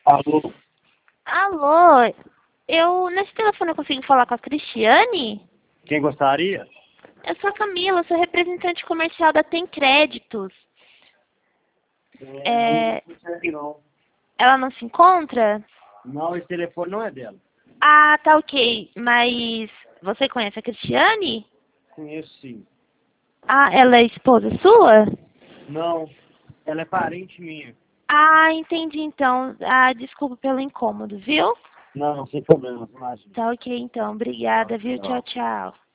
Alô? Alô, nesse telefone eu consigo falar com a Cristiane? Quem gostaria? Eu sou a Camila, sou representante comercial da Tem Créditos. Não consegue não. Ela não se encontra? Não, esse telefone não é dela. Ah, tá ok. Mas você conhece a Cristiane? Conheço sim. Ah, ela é esposa sua? Não, ela é parente minha. Ah, entendi então. Ah, desculpa pelo incômodo, viu? Não, sem problema, imagina. Tá ok então. Obrigada, viu? Tchau, Tchau. tchau.